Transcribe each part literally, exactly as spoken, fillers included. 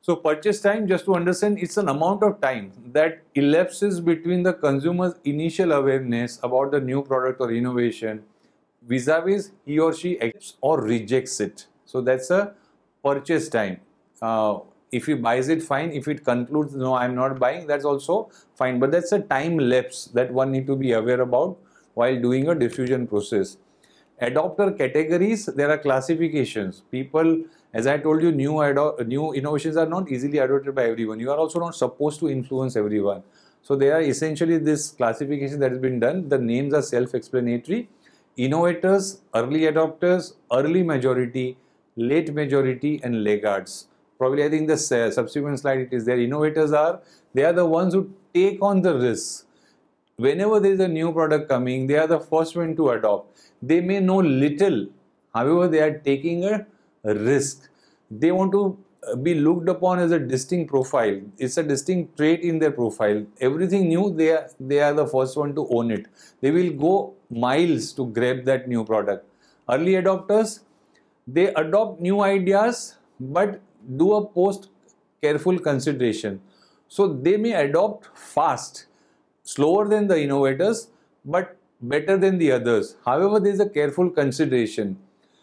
So purchase time, just to understand, it's an amount of time that elapses between the consumer's initial awareness about the new product or innovation vis-a-vis he or she accepts or rejects it. So that's a purchase time. Uh, if he buys it, fine. If it concludes, no, I'm not buying, that's also fine. But that's a time lapse that one need to be aware about while doing a diffusion process. Adopter categories, there are classifications. People, as I told you, new new innovations are not easily adopted by everyone. You are also not supposed to influence everyone. So there are essentially this classification that has been done. The names are self-explanatory. Innovators, early adopters, early majority, late majority, and laggards. Probably I think the subsequent slide it is there. Innovators are, they are the ones who take on the risks. Whenever there is a new product coming, they are the first one to adopt. They may know little, however, they are taking a risk. They want to be looked upon as a distinct profile. It's a distinct trait in their profile. Everything new, they are, they are the first one to own it. They will go miles to grab that new product. Early adopters, they adopt new ideas but do a post careful consideration. So they may adopt fast, slower than the innovators, but better than the others. However, there is a careful consideration.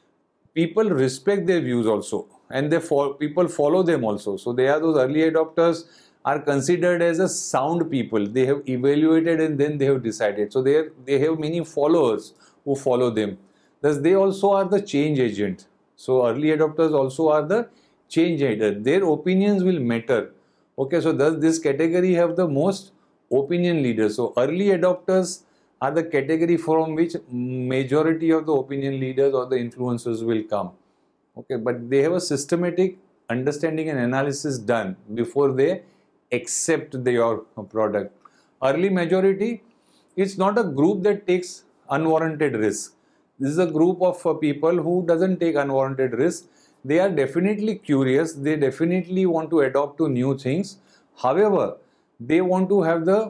People respect their views also, and they fo people follow them also. So they are those early adopters are considered as a sound people. They have evaluated and then they have decided. So they, are, they have many followers who follow them. Thus, they also are the change agent. So early adopters also are the change agent. Their opinions will matter. Okay, so thus this category have the most opinion leaders. So early adopters are the category from which majority of the opinion leaders or the influencers will come. Okay, but they have a systematic understanding and analysis done before they accept their product. Early majority, it's not a group that takes unwarranted risk. This is a group of uh, people who doesn't take unwarranted risk. They are definitely curious. They definitely want to adopt to new things. However, they want to have the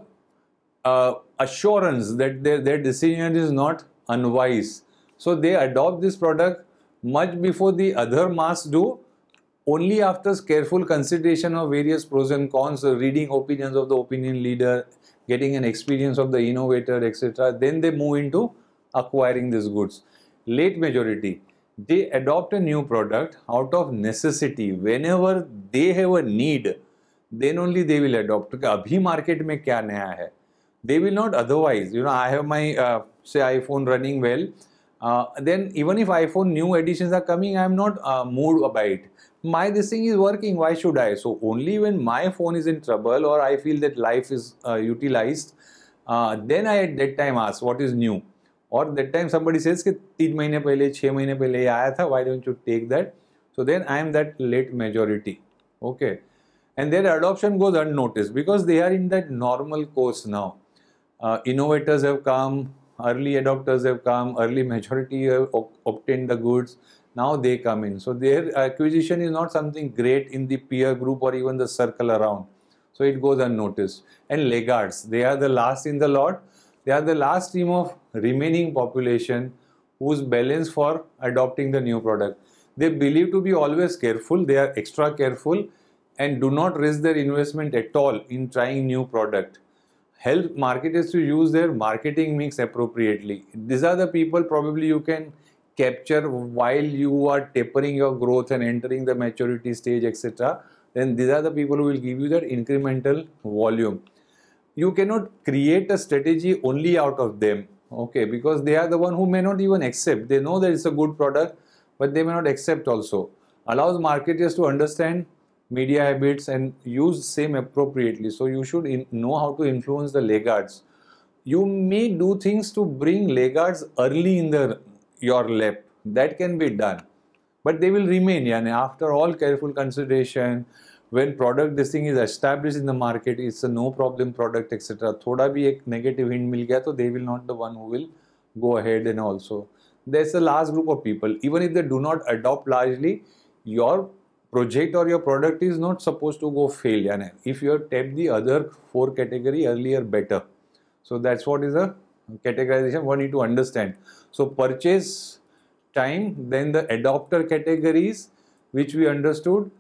uh, assurance that their, their decision is not unwise. So they adopt this product much before the other mass do. Only after careful consideration of various pros and cons, reading opinions of the opinion leader, getting an experience of the innovator, et cetera, then they move into acquiring these goods. Late majority, they adopt a new product out of necessity. Whenever they have a need, then only they will adopt. Abhi market mein kya naya hai? They will not otherwise. You know, I have my uh, say iPhone running well. Uh, then even if iPhone new editions are coming, I am not uh, moved by it. My this thing is working, why should I? So only when my phone is in trouble or I feel that life is uh, utilized, uh, then I at that time ask what is new. Or that time somebody says कि तीन महीने पहले छः महीने पहले आया था, why don't you take that? So then I am that late majority. Okay, and their adoption goes unnoticed because they are in that normal course now. Uh, innovators have come, early adopters have come, early majority have obtained the goods. Now they come in. So their acquisition is not something great in the peer group or even the circle around. So it goes unnoticed. And laggards, they are the last in the lot. They are the last team of remaining population who's balanced for adopting the new product. They believe to be always careful. They are extra careful and do not risk their investment at all in trying new product. Help marketers to use their marketing mix appropriately. These are the people probably you can capture while you are tapering your growth and entering the maturity stage, et cetera. Then these are the people who will give you that incremental volume. You cannot create a strategy only out of them, okay, because they are the one who may not even accept. They know that it's a good product, but they may not accept also. Allows marketers to understand media habits and use same appropriately. So you should in, know how to influence the laggards. You may do things to bring laggards early in the your lap. That can be done, but they will remain. Yani, after all careful consideration, when product this thing is established in the market, it's a no problem product, et cetera. Thoda bhi ek negative hint mil gaya, so they will not the one who will go ahead. And also, there's a large group of people. Even if they do not adopt largely, your project or your product is not supposed to go fail. Yani, if you have tapped the other four category earlier, better. So that's what is a categorization one need to understand. So purchase time, then the adopter categories, which we understood.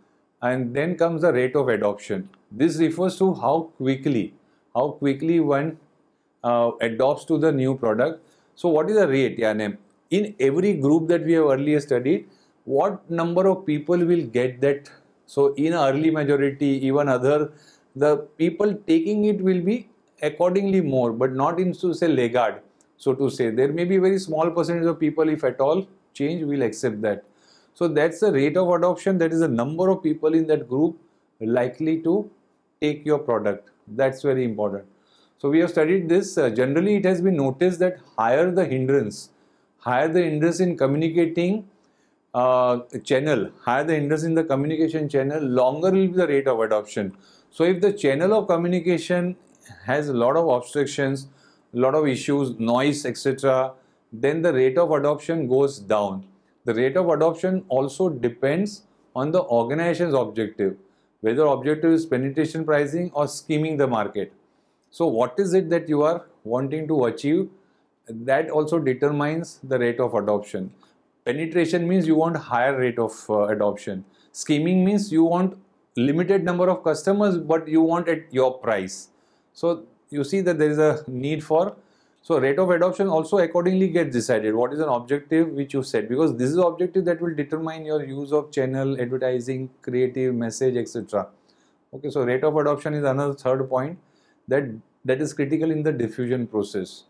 and then comes the rate of adoption. This refers to how quickly, how quickly one uh, adopts to the new product. So what is the rate? Yeah, in every group that we have earlier studied, what number of people will get that? So in early majority, even other, the people taking it will be accordingly more, but not into say laggard. So to say, there may be a very small percentage of people, if at all, change will accept that. So that's the rate of adoption. That is the number of people in that group likely to take your product. That's very important. So we have studied this. Uh, generally, it has been noticed that higher the hindrance, higher the hindrance in communicating uh, channel, higher the hindrance in the communication channel, longer will be the rate of adoption. So if the channel of communication has a lot of obstructions, a lot of issues, noise, et cetera, then the rate of adoption goes down. The rate of adoption also depends on the organization's objective, whether objective is penetration pricing or scheming the market. So what is it that you are wanting to achieve? That also determines the rate of adoption. Penetration means you want higher rate of uh, adoption. Scheming means you want limited number of customers, but you want at your price. So you see that there is a need for, so rate of adoption also accordingly gets decided. What is an objective which you set? Because this is the objective that will determine your use of channel, advertising, creative, message, et cetera. Okay, so rate of adoption is another third point that that is critical in the diffusion process.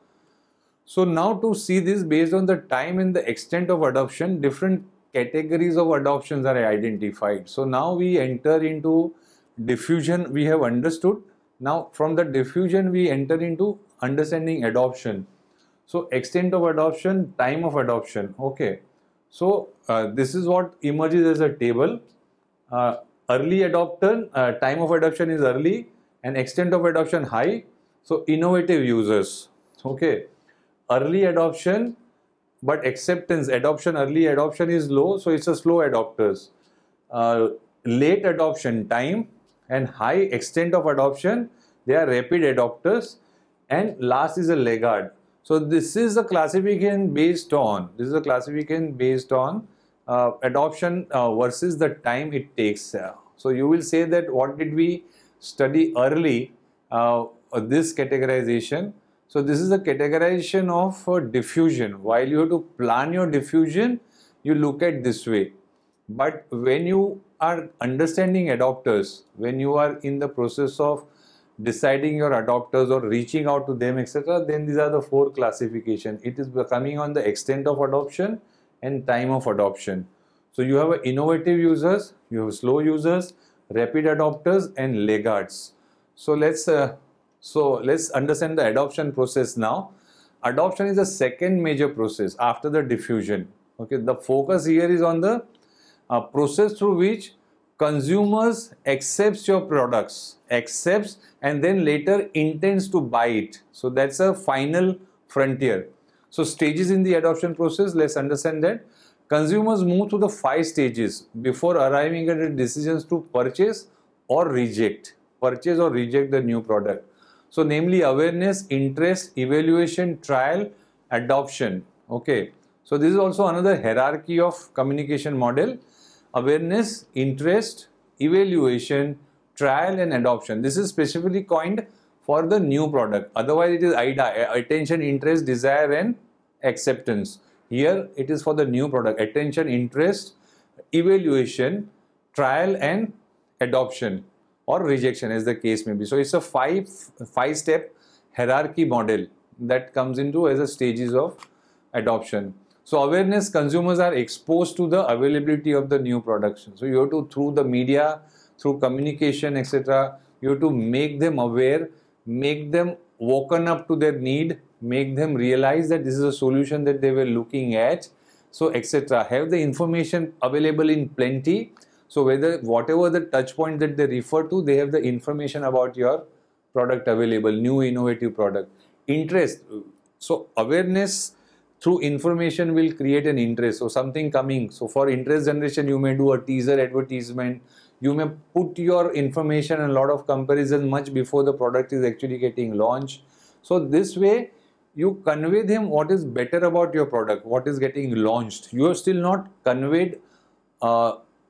So now to see this based on the time and the extent of adoption, different categories of adoptions are identified. So now we enter into diffusion. We have understood. Now from the diffusion we enter into understanding adoption. So extent of adoption, time of adoption. Okay. So uh, this is what emerges as a table. Uh, early adopter, uh, time of adoption is early and extent of adoption high. So innovative users. Okay. Early adoption, but acceptance, adoption, early adoption is low. So it's a slow adopters. Uh, late adoption, time, and high extent of adoption, they are rapid adopters. And last is a laggard. So this is a classification based on, this is a classification based on uh, adoption uh, versus the time it takes. Uh, so you will say that what did we study early, uh, this categorization. So this is a categorization of uh, diffusion. While you have to plan your diffusion, you look at this way. But when you are understanding adopters, when you are in the process of deciding your adopters or reaching out to them, et cetera, then these are the four classifications. It is coming on the extent of adoption and time of adoption. So you have innovative users, you have slow users, rapid adopters, and laggards. So let's uh, so let's understand the adoption process now. Adoption is the second major process after the diffusion. Okay, the focus here is on the uh, process through which consumers accepts your products, accepts and then later intends to buy it. So that's a final frontier. So stages in the adoption process, let's understand that. Consumers move through the five stages before arriving at the decisions to purchase or reject, purchase or reject the new product. So namely awareness, interest, evaluation, trial, adoption. Okay. So this is also another hierarchy of communication model. Awareness, interest, evaluation, trial and adoption. This is specifically coined for the new product. Otherwise it is I D A, attention, interest, desire and acceptance. Here it is for the new product. Attention, interest, evaluation, trial and adoption or rejection as the case may be. So it's a five, five step hierarchy model that comes into as a stages of adoption. So awareness, consumers are exposed to the availability of the new products. So you have to, through the media, through communication, et cetera, you have to make them aware, make them woken up to their need, make them realize that this is a solution that they were looking at, so et cetera. Have the information available in plenty. So whether whatever the touch point that they refer to, they have the information about your product available, new innovative product. Interest. So awareness through information will create an interest. So something coming. So for interest generation, you may do a teaser advertisement. You may put your information and a lot of comparison much before the product is actually getting launched. So this way you convey them what is better about your product, what is getting launched. You have still not conveyed uh,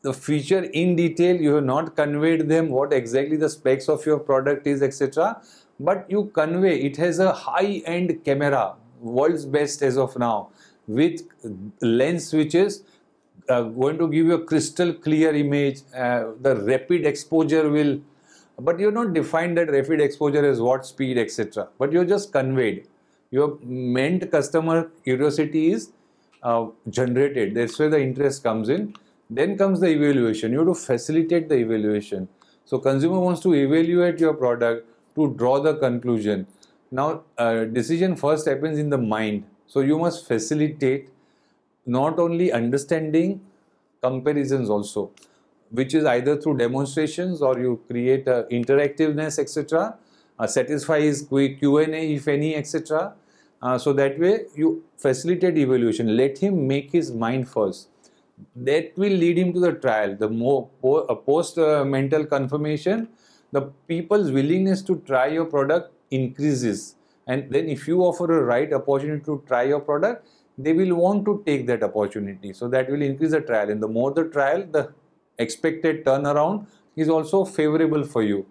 the feature in detail, you have not conveyed them what exactly the specs of your product is, et cetera. But you convey it has a high-end camera, world's best as of now, with lens which is uh, going to give you a crystal clear image. Uh, the rapid exposure will, but you have not defined that rapid exposure as what speed, et cetera. But you just conveyed. Your meant customer curiosity is uh, generated. That's where the interest comes in. Then comes the evaluation. You have to facilitate the evaluation. So consumer wants to evaluate your product to draw the conclusion. Now, uh, decision first happens in the mind. So you must facilitate not only understanding, comparisons also, which is either through demonstrations or you create uh, interactiveness, et cetera. Uh, satisfies Q and A if any, et cetera. Uh, so that way you facilitate evaluation. Let him make his mind first. That will lead him to the trial. The more uh, post uh, mental confirmation, the people's willingness to try your product increases. And then if you offer a right opportunity to try your product, they will want to take that opportunity. So that will increase the trial. And the more the trial, the expected turnaround is also favorable for you.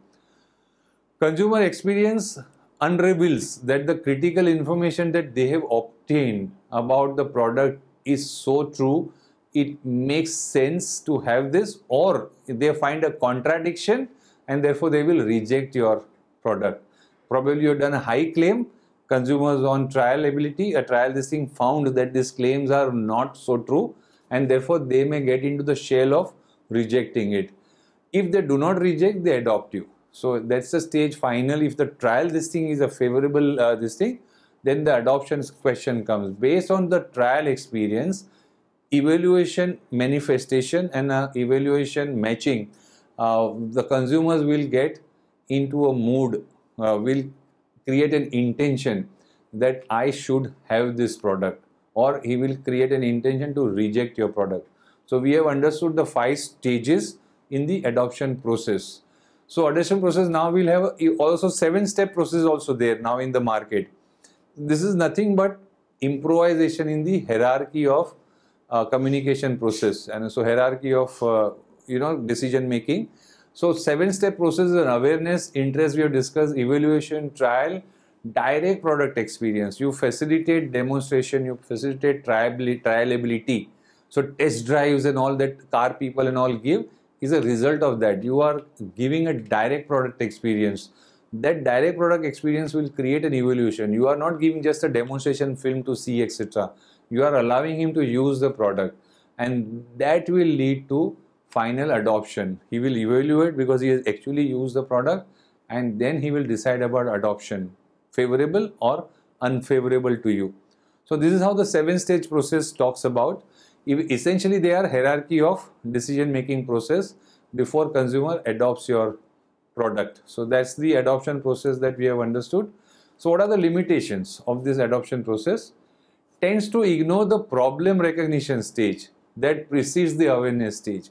Consumer experience unravels that the critical information that they have obtained about the product is so true, it makes sense to have this, or they find a contradiction and therefore they will reject your product. Probably you have done a high claim, consumers on trial ability, a trial this thing found that these claims are not so true, and therefore they may get into the shell of rejecting it. If they do not reject, they adopt you. So that's the stage final. If the trial this thing is a favorable uh, this thing, then the adoption question comes. Based on the trial experience, evaluation manifestation and uh, evaluation matching, uh, the consumers will get into a mood, uh, will create an intention that I should have this product, or he will create an intention to reject your product. So we have understood the five stages in the adoption process. So adoption process now will have also seven step process also there now in the market. This is nothing but improvisation in the hierarchy of uh, communication process, and so hierarchy of uh, you know decision making. So seven step process is an awareness, interest we have discussed, evaluation, trial, direct product experience. You facilitate demonstration, you facilitate trialability. So test drives and all that car people and all give is a result of that. You are giving a direct product experience. That direct product experience will create an evaluation. You are not giving just a demonstration film to see, et cetera. You are allowing him to use the product, and that will lead to final adoption. He will evaluate because he has actually used the product, and then he will decide about adoption, favorable or unfavorable to you. So this is how the seven stage process talks about. Essentially, they are hierarchy of decision making process before consumer adopts your product. So that's the adoption process that we have understood. So what are the limitations of this adoption process? Tends to ignore the problem recognition stage that precedes the awareness stage.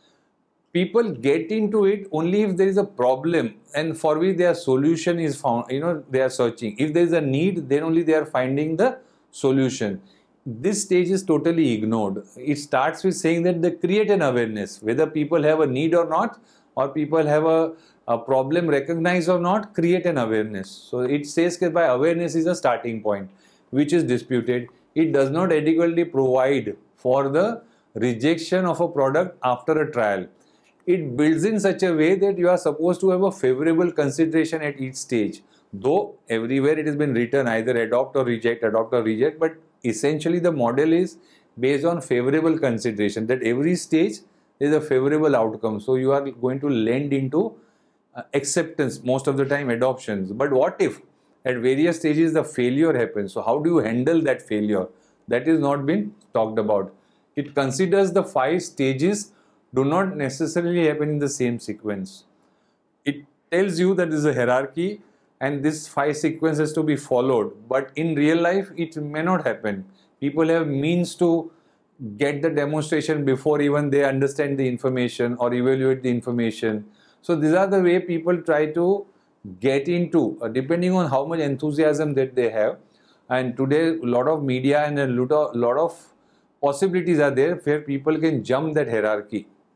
People get into it only if there is a problem and for which their solution is found, you know, they are searching. If there is a need, then only they are finding the solution. This stage is totally ignored. It starts with saying that they create an awareness, whether people have a need or not, or people have a, a problem recognized or not, create an awareness. So it says that by awareness is a starting point, which is disputed. It does not adequately provide for the rejection of a product after a trial. It builds in such a way that you are supposed to have a favorable consideration at each stage. Though everywhere it has been written either adopt or reject, adopt or reject, but essentially the model is based on favorable consideration, that every stage is a favorable outcome. So you are going to lend into uh, acceptance, most of the time adoptions. But what if at various stages the failure happens? So how do you handle that failure? That is not been talked about. It considers the five stages do not necessarily happen in the same sequence. It tells you that there is a hierarchy and this five sequence has to be followed, but in real life it may not happen. People have means to get the demonstration before even they understand the information or evaluate the information. So these are the way people try to get into, uh, depending on how much enthusiasm that they have. And today a lot of media and a lot of, lot of possibilities are there where people can jump that hierarchy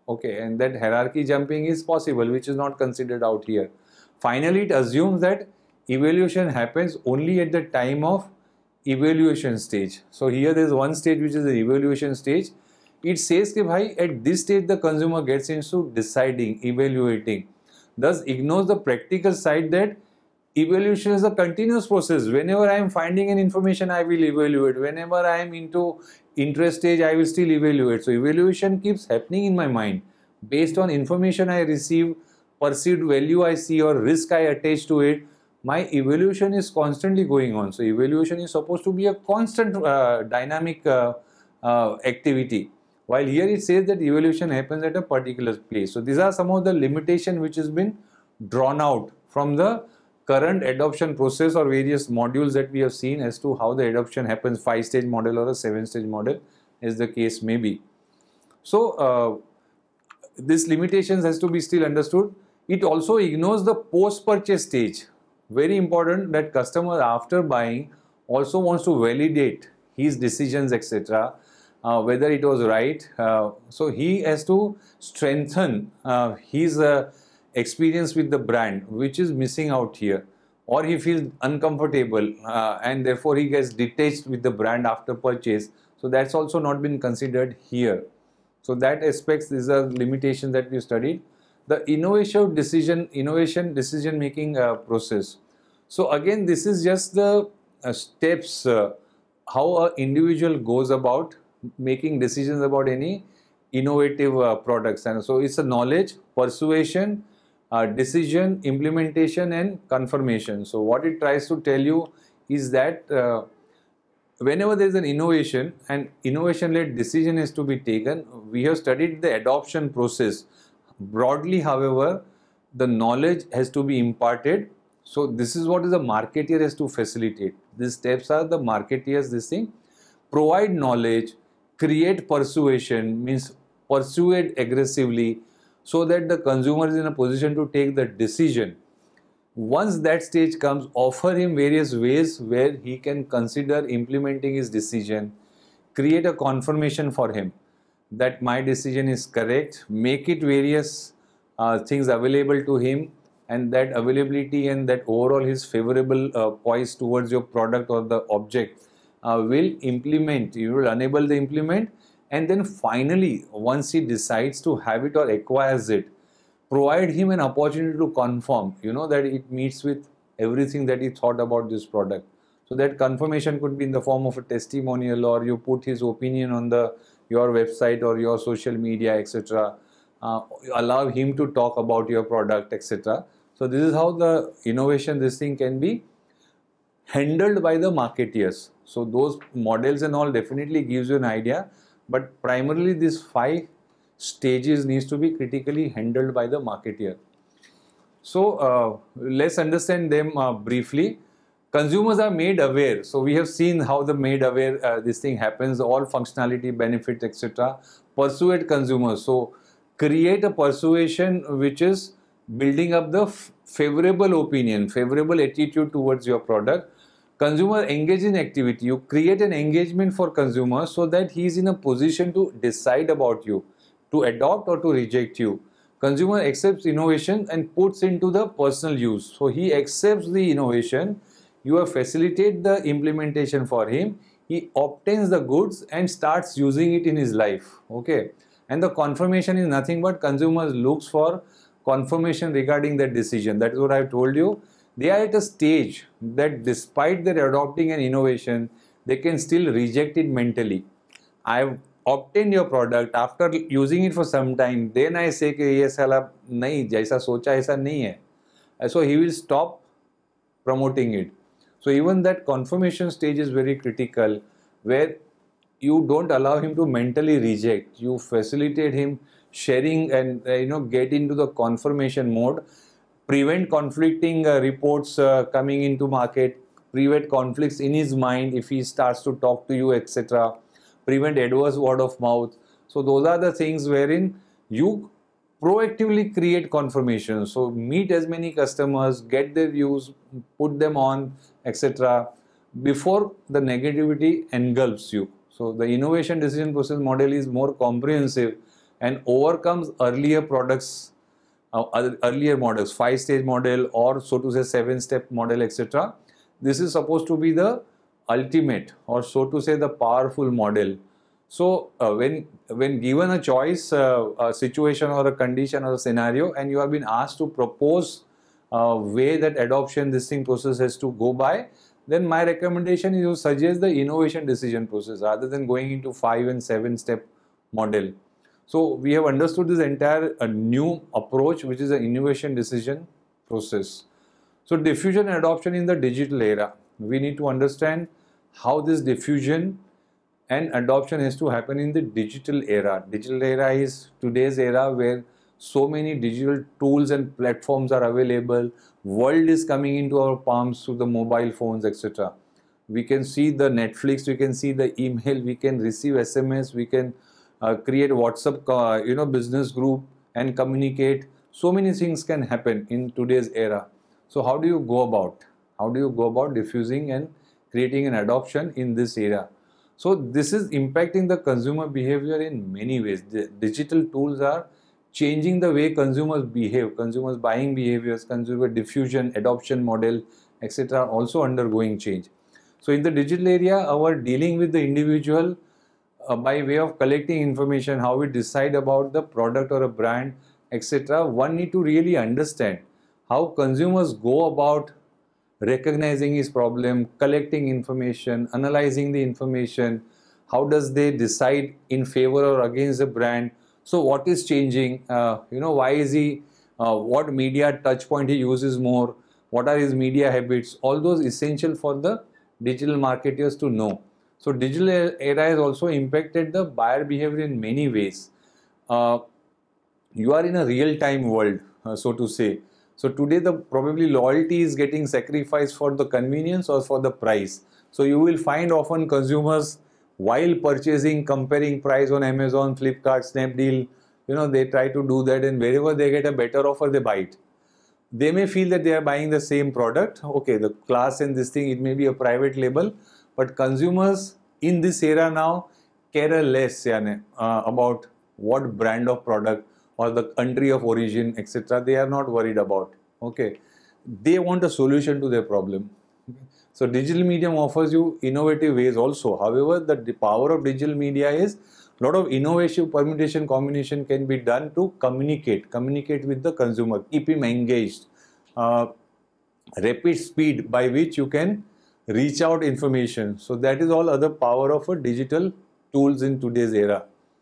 Okay, and that hierarchy jumping is possible, which is not considered out here. Finally, it assumes that evaluation happens only at the time of evaluation stage. So here there is one stage which is the evaluation stage. It says that bhai, at this stage the consumer gets into deciding, evaluating, thus ignores the practical side that evaluation is a continuous process. Whenever I am finding an information, I will evaluate. Whenever I am into interest stage, I will still evaluate. So evaluation keeps happening in my mind based on information I receive, perceived value I see, or risk I attach to it. My evaluation is constantly going on. So evaluation is supposed to be a constant uh, dynamic uh, uh, activity. While here it says that evaluation happens at a particular place. So these are some of the limitations which has been drawn out from the current adoption process or various modules that we have seen as to how the adoption happens, five stage model or a seven stage model as the case may be. So uh, this limitations has to be still understood. It also ignores the post purchase stage. Very important that customer after buying also wants to validate his decisions, etc. Uh, whether it was right. Uh, so he has to strengthen uh, his uh, experience with the brand, which is missing out here, or he feels uncomfortable uh, and therefore he gets detached with the brand after purchase. So that's also not been considered here. So that aspects, these are limitations that we studied. The innovation decision, innovation decision making uh, process. So again, this is just the uh, steps uh, how an individual goes about making decisions about any innovative uh, products. And so it's a knowledge, persuasion, uh, decision, implementation and confirmation. So what it tries to tell you is that uh, whenever there is an innovation and innovation led decision is to be taken, we have studied the adoption process. Broadly, however, the knowledge has to be imparted. So this is what is the marketeer has to facilitate. These steps are the marketeers, this thing. Provide knowledge, create persuasion, means persuade aggressively so that the consumer is in a position to take the decision. Once that stage comes, offer him various ways where he can consider implementing his decision, create a confirmation for him that my decision is correct, make it various uh, things available to him, and that availability and that overall his favorable uh, poise towards your product or the object uh, will implement, you will enable the implement, and then finally once he decides to have it or acquires it, provide him an opportunity to confirm, you know, that it meets with everything that he thought about this product. So that confirmation could be in the form of a testimonial, or you put his opinion on the your website or your social media, et cetera. Uh, allow him to talk about your product, et cetera. So this is how the innovation, this thing can be handled by the marketeers. So those models and all definitely gives you an idea, but primarily these five stages needs to be critically handled by the marketeer. So uh, let's understand them uh, briefly. Consumers are made aware. So we have seen how the made aware uh, this thing happens, all functionality, benefits, et cetera. Persuade consumers. So create a persuasion which is building up the favorable opinion, favorable attitude towards your product. Consumer engage in activity. You create an engagement for consumer so that he is in a position to decide about you, to adopt or to reject you. Consumer accepts innovation and puts into the personal use. So he accepts the innovation. You have facilitated the implementation for him. He obtains the goods and starts using it in his life. Okay. And the confirmation is nothing but consumers looks for confirmation regarding that decision. That is what I have told you. They are at a stage that despite their adopting an innovation, they can still reject it mentally. I have obtained your product, after using it for some time, then I say कि ये साला नहीं, जैसा सोचा ऐसा नहीं है. So he will stop promoting it. So even that confirmation stage is very critical, where you don't allow him to mentally reject. You facilitate him sharing and uh, you know get into the confirmation mode. Prevent conflicting uh, reports uh, coming into market. Prevent conflicts in his mind if he starts to talk to you, et cetera. Prevent adverse word of mouth. So those are the things wherein you proactively create confirmation. So meet as many customers, get their views, put them on, et cetera before the negativity engulfs you. So the innovation decision process model is more comprehensive. and overcomes earlier products, uh, earlier models, five stage model or so to say seven step model, et cetera. This is supposed to be the ultimate or so to say the powerful model. So uh, when when given a choice, uh, a situation or a condition or a scenario, and you have been asked to propose a way that adoption this thing process has to go by, then my recommendation is you suggest the innovation decision process rather than going into five and seven step model. So we have understood this entire a new approach, which is an innovation decision process. So diffusion and adoption in the digital era. We need to understand how this diffusion and adoption has to happen in the digital era. Digital era is today's era where so many digital tools and platforms are available. World is coming into our palms through the mobile phones, et cetera. We can see the Netflix, we can see the email, we can receive S M S, we can uh, create WhatsApp, uh, you know, business group and communicate. So many things can happen in today's era. So how do you go about? How do you go about diffusing and creating an adoption in this era? So this is impacting the consumer behavior in many ways. The digital tools are changing the way consumers behave, consumers buying behaviors, consumer diffusion, adoption model, et cetera are also undergoing change. So in the digital area, our dealing with the individual uh, by way of collecting information, how we decide about the product or a brand, et cetera, one need to really understand how consumers go about recognizing his problem, collecting information, analyzing the information, how does they decide in favor or against the brand. So what is changing, uh, you know, why is he, uh, what media touch point he uses more, what are his media habits, all those essential for the digital marketers to know. So digital era has also impacted the buyer behavior in many ways. Uh, you are in a real-time world, uh, so to say. So today the probably loyalty is getting sacrificed for the convenience or for the price. So you will find often consumers while purchasing comparing price on Amazon, Flipkart, Snapdeal, you know, they try to do that, and wherever they get a better offer, they buy it. They may feel that they are buying the same product. Okay, the class and this thing, it may be a private label, but consumers in this era now care less yani, uh, about what brand of product or the country of origin, et cetera. They are not worried about. Okay, they want a solution to their problem. So digital medium offers you innovative ways also. However, the, the power of digital media is a lot of innovative permutation combination can be done to communicate, communicate with the consumer, keep him engaged. Uh, rapid speed by which you can reach out information. So that is all other power of a digital tools in today's era.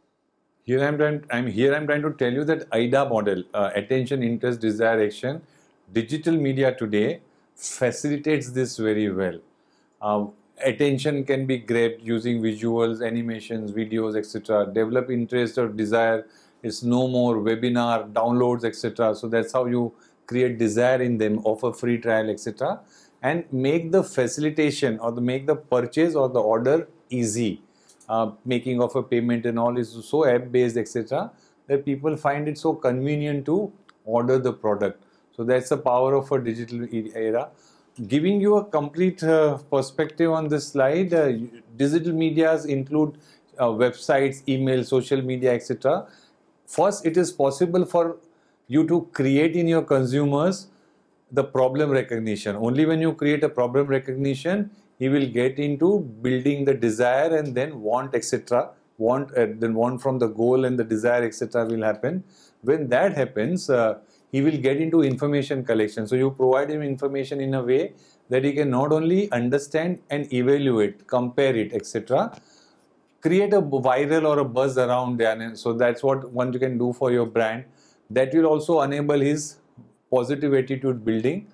Here I'm trying, I'm here I'm trying to tell you that I D A model, uh, attention, interest, desire, action, digital media today facilitates this very well. Uh, attention can be grabbed using visuals, animations, videos, et cetera. Develop interest or desire is no more webinar, downloads, et cetera. So that's how you create desire in them, offer free trial, et cetera. And make the facilitation or the make the purchase or the order easy. Uh, making of a payment and all is so app based, et cetera, that people find it so convenient to order the product. So that's the power of a digital era. Giving you a complete uh, perspective on this slide, uh, digital medias include uh, websites, email, social media, et cetera. First, it is possible for you to create in your consumers the problem recognition. Only when you create a problem recognition, he will get into building the desire and then want, et cetera. Want, uh, then want from the goal and the desire, et cetera will happen. When that happens, uh, he will get into information collection. So you provide him information in a way that he can not only understand and evaluate, compare it, et cetera. Create a viral or a buzz around there. So that's what one you can do for your brand. That will also enable his positive attitude building.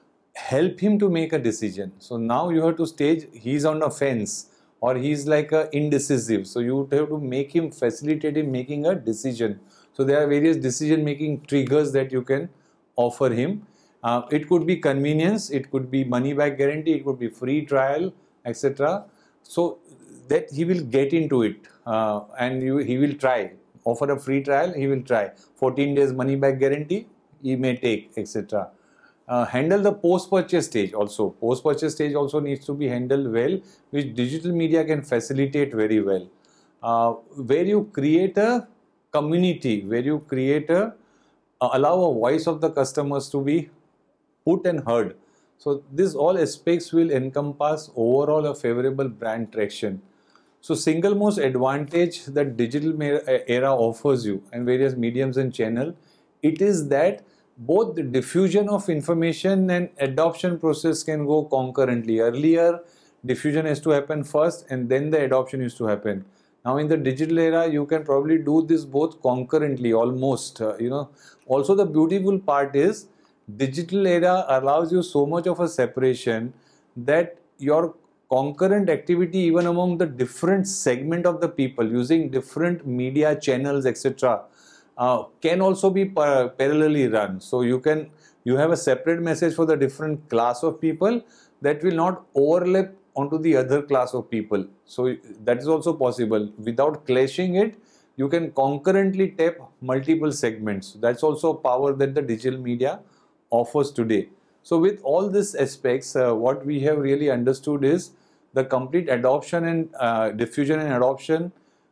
Help him to make a decision. So now you have to stage, he's on a fence or he's like a indecisive. So you have to make him, facilitate him making a decision. So there are various decision making triggers that you can offer him. Uh, it could be convenience, it could be money back guarantee, it could be free trial, et cetera. So that he will get into it uh, and you, he will try. Offer a free trial, he will try. fourteen days money back guarantee, he may take, et cetera. Uh, handle the post-purchase stage also. Post-purchase stage also needs to be handled well, which digital media can facilitate very well. Uh, where you create a community where you create a, uh, allow a voice of the customers to be put and heard. So this all aspects will encompass overall a favorable brand traction. So single most advantage that digital era offers you and various mediums and channel, it is that both the diffusion of information and adoption process can go concurrently. Earlier, diffusion has to happen first and then the adoption is to happen. Now in the digital era, you can probably do this both concurrently, almost, uh, you know. Also the beautiful part is, digital era allows you so much of a separation that your concurrent activity even among the different segment of the people using different media channels, et cetera, uh, can also be par parallelly run. So you can, you have a separate message for the different class of people that will not overlap onto the other class of people. So that is also possible. Without clashing it, you can concurrently tap multiple segments. That's also a power that the digital media offers today. So with all these aspects, uh, what we have really understood is the complete adoption and uh, diffusion and adoption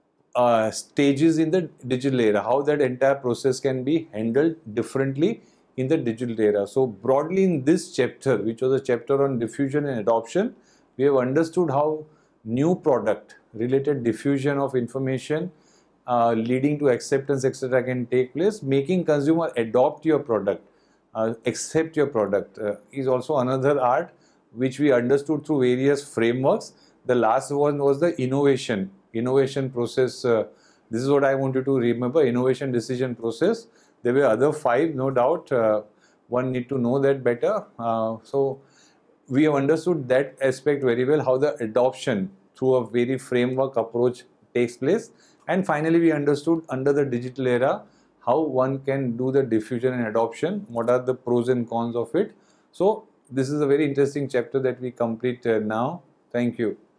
uh, stages in the digital era, how that entire process can be handled differently in the digital era. So broadly in this chapter, which was a chapter on diffusion and adoption, we have understood how new product related diffusion of information uh, leading to acceptance, et cetera can take place, making consumer adopt your product, uh, accept your product uh, is also another art which we understood through various frameworks. The last one was the innovation, innovation process. Uh, this is what I want you to remember, innovation decision process. There were other five, no doubt. Uh, one need to know that better. Uh, so we have understood that aspect very well, how the adoption through a very framework approach takes place. And finally, we understood under the digital era, how one can do the diffusion and adoption, what are the pros and cons of it. So this is a very interesting chapter that we complete uh, now. Thank you.